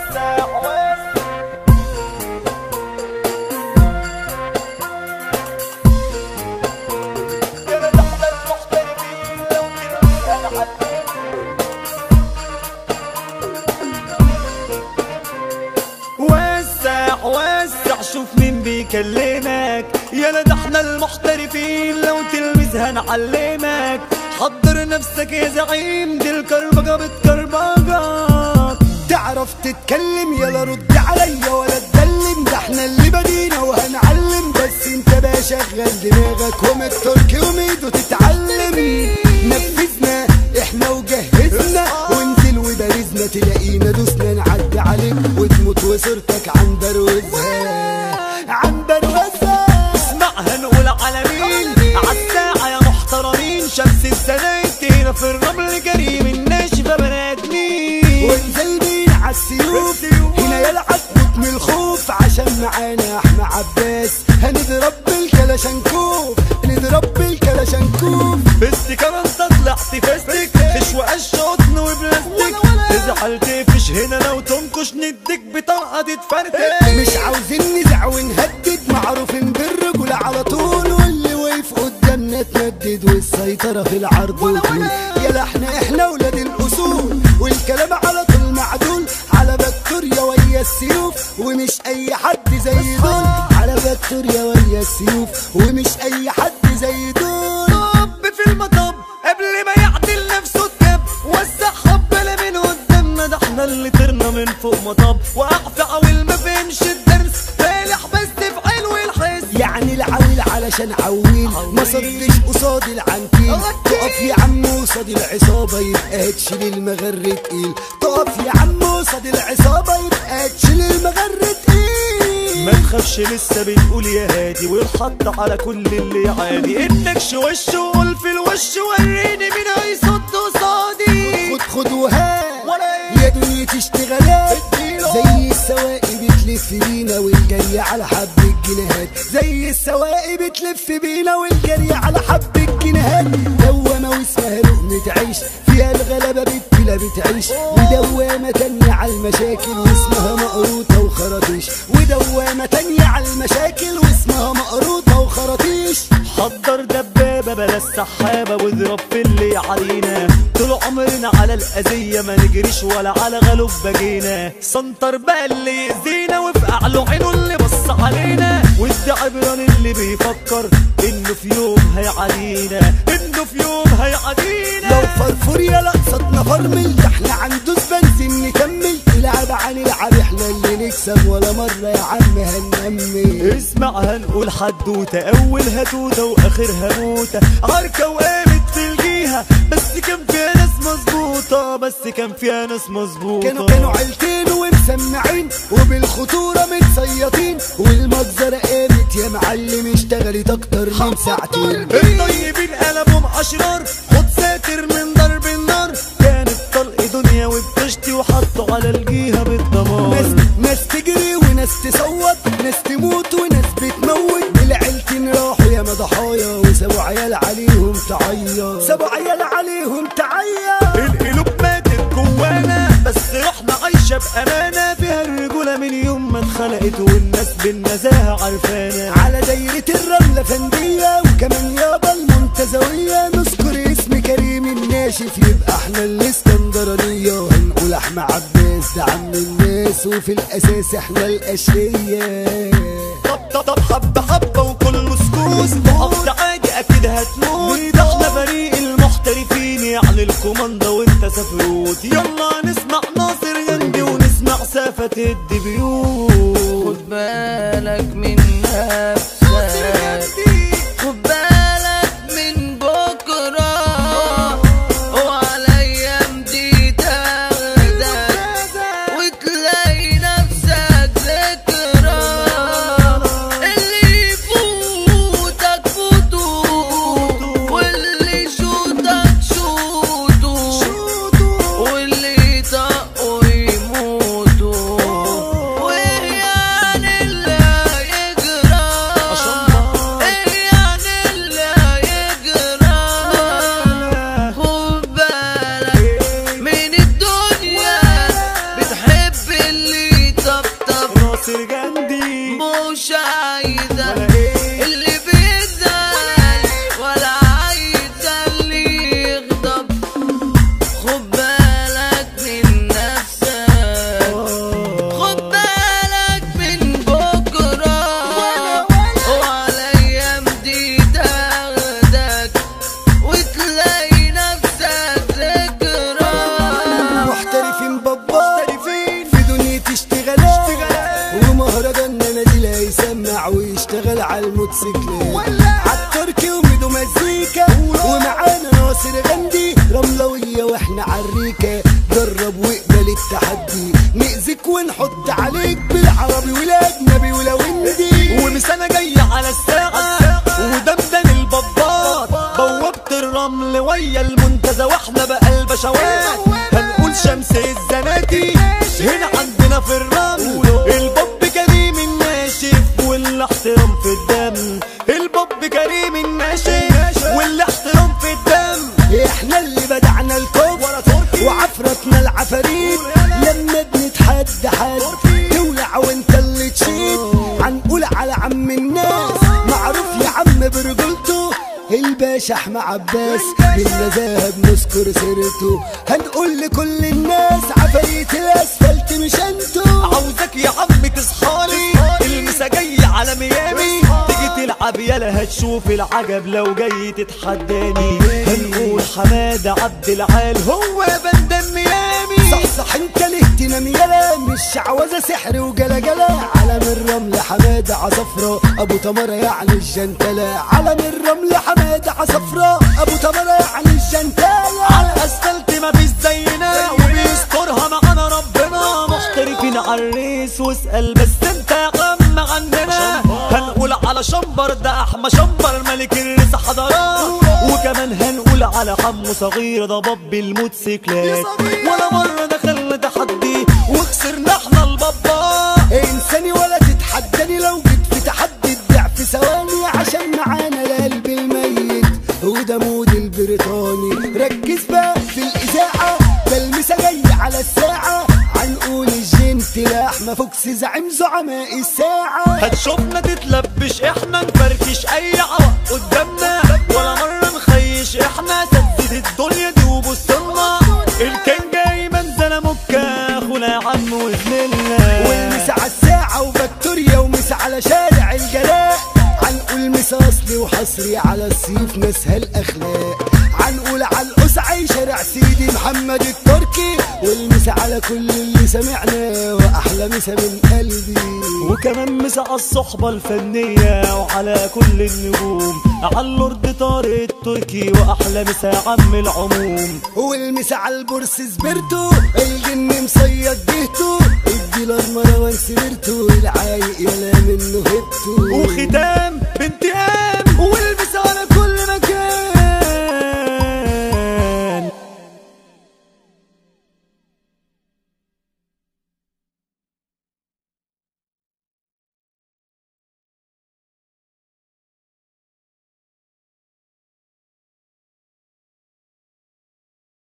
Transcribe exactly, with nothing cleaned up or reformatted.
وسع وسع شوف مين بيكلمك، يلا ده احنا المحترفين لو تلمسها نعلمك. حضر نفسك يا زعيم دي الكربجة بتكربجك. تعرف تتكلم يلا رد عليا ولا تدلم، ده احنا اللي بدينا وهنعلم، بس انت بقى شغل دماغك ومن التركي وميدو تتعلم. نفذنا احنا وجهزنا وانزل وبارزنا، تلاقينا دوسنا نعدي عليك وتموت وصورتك عن بروزها عن بروزها. اسمعها نقول على مين عالساعة يا محترمين، شمس الزنايت هنا في الرمل كريم الناشفة بني ادمين. وانزل بين عالسيوف هنا يلعب من الخوف، عشان معانا احنا عباس هنضرب بالكلاشنكوف نضرب بالكلاشنكوف. باستيكار انت طلعت فاستك خش وقش قطن وبلاستيك، تزعل تقفش هنا لو تنكش نديك بطرقة تتفرتك. مش عاوزين نزع ونهدد، معروفين بالرجولة على طول، واللي واقف قدامنا تندد والسيطرة في العرض والطول. يلا احنا احنا ولاد الاصول والكلام على طول معدول، على فيكتوريا ويا السيوف ومش اي حد زي دول، على فيكتوريا ويا السيوف ومش اي حد زي دول. طب في المطب قبل ما يعدل نفسه الكب، وسع حبة من قدامنا، ده احنا اللي طرنا من فوق مطب، واقف عويل ما فهمش الدرس فالح بس في علو الحس. يعني العويل علشان عويل ما صدش قصاد العنتيل، تقف يا عم قصاد العصابة يبقى تشيل المغر تقيل، تقف يا عم قصاد العصابة يبقى تشيل المغر تقيل. ما تخافش لسه بنقول يا هادي، والحط على كل اللي عادي، انك شوش وقول في الوش وريني مين هيصد قصادي. خد خد وهات يا دنيا تشتغلات، زي السواقي بتلف بينا والجري على حب الجنيهات، زي السواقي بتلف بينا والجري على حب الجنيهات. دوامة واسمها لقمة عيش فيها الغلبة بالتلا بتعيش، ودوامة تانية على المشاكل واسمها مقروطة وخراطيش، ودوامة تانية على المشاكل واسمها مقروطة وخراطيش. حضر دبابة بلا السحابة واضرب في اللي علينا، طول عمرنا على الأذية ما نجريش ولا على غلوب بجينا. سنتر بقى اللي يأذينا وفقع له عينه اللي بص علينا، وادي عبرة للي بيفكر انه في يوم هيعادينا، انه في يوم هيعادينا. لو فرفور يا لقصتنا فرمل، ده احنا عندوس بنزين نكمل، العب هنلعب احنا اللي نكسب ولا مرة يا عم هننمي. اسمع هنقول حدوتة اولها توتة واخرها موتة، عركة وقامت في الجيهة بس كان فيها ناس مظبوطة، بس كان فيها ناس مظبوطة. كانوا كانوا عيلتين ومسمعين وبالخطورة متسيطين، والمجزرة قامت يا معلم اشتغلت اكتر من ساعتين. الطيبين قلبهم اشرار خد ساتر من ضرب النار، كانت طلق دنيا وبتشتي وحطوا على الجيهة بالدمار. ناس ناس تجري وناس تصوت، ناس تموت وناس بتموت، العيلتين راحوا يا ضحايا وسابوا عيال عليهم تعيط، سابوا عيال عليهم تعيط. القلوب ماتت جوانا بس روحنا عايشة بأمانة، فيها الرجولة من يوم ما اتخلقت والناس بالنزاهة عرفانا. على دايرة الرملة فندية وكمان يابا المنتزوية، نذكر اسم كريم الناشف يبقى احنا الاسكندرانية، وهنقول احمد عباس ده عم الناس وفي الاساس احنا الاشقية. طب طب طب حبة حبة وكل سكوت، وقفت عادي اكيد هتموت، ده احنا فريق المحترفين يعني الكوماندا وانت سفروت. يلا نسمع ناصر يندي ونسمع سافة الدبيوت. خد بالك من نفسك، خد بالك من بكرة، وعلى ايام دي تاخدك وتلاقي نفسك ذكرى، اللي يفوتك فوتو واللي يشوتك شوتو، واللي يطقوا يموتوا، ويعني اللي ناصر جندي مش عايزة ولا ايه اللي بيزعل ولا عايزة اللي يغضب. خد بالك من نفسك، خد بالك من بكرة، وعلى أيام دي تاخدك وتلاقي نفسك ذكرى. محترفين بابا في دنيا اشتغالات، ومهرجان نازل هيسمع ويشتغل على الموتوسيكلات، عالتركي وميدو مزيكا، ومعانا ناصر غندي رملوية واحنا عالريكة. جرب واقبل التحدي، نأذيك ونحط عليك بالعربي والاجنبي ولو هندي. ومسانة جاية على الساعة ودمدن البابات، بوابة الرمل ويا المنتزه واحنا بقى البشوات. هنقول شمس الزناتي هنا عندنا في الرمل، الباب كريم الناشف والاحترام في الدم. الباب كريم الناشف والاحترام في الدم. احنا اللي بدعنا الكفر وعفرتنا العفاريت، لما بنتحدى حد تولع وانت اللي تشيد. هنقول على عم الناس معروف يا عم برجولته، الباشا احمد عباس بالنزاهه بنذكر سيرته. هنقول لكل الناس عفاريت الاسفلت مش انتو. عاوزك يا عم تصحالي المسا جاي على ميامي، تيجي تلعب يالا هتشوف العجب لو جاي تتحداني. هنقول حماده عبد العال هو بندم ميامي. صح صح انت ليه تنام يالا، مش عوازه سحر وجلجله. علم الرمل حماده عصفرة ابو تمره يعني الجنتله، علم الرمل حماده عصفرة ابو تمره يعني الجنتله. على الاسفلت ما فيش زينا وبيسترها معانا ربنا، محترفين عالريس واسال بس انت يا عم عندنا. هنقول على شمبر ده احمى شمبر ملك الريس حضارات، وكمان هنقول على حمو صغير ده باب الموتوسيكلات. ولا مره دخلنا تحدي وخسرنا احنا البابا. انساني ولا تتحداني لو جيت في تحدي الضعف ثواني، عشان معانا القلب الميت وده مود البريطاني. ركز بقى في الاذاعه ده المسا جاي على الساعه، هنقول الجنت لاحمى فوكس زعيم زعماء الساعه. هتشوفنا تتلبش احنا نفركش اي عوق قدامنا، ولا مره نخيش احنا سدد الدنيا دي وبصلنا. الكان جاي منزل مكه اخونا يا عم وزميلنا. والمسا على الساعه وفاكتوريا ومسا على شارع الجلاء، هنقول مسا اصلي وحصري على الصيف ناسها الاخلاق. هنقول على القصعي شارع سيدي محمد التركي، والمسا على كل اللي سمعنا واحلى مسا من قلبي. وكمان مسا على الصحبة الفنية وعلى كل النجوم، على اللورد طارق التركي واحلى مسا يا عم العموم. والمسا على البورس سبرتو الجن مصيد جهته، الديلر مروان سبرتو العايق يلا منه هبتو. وختام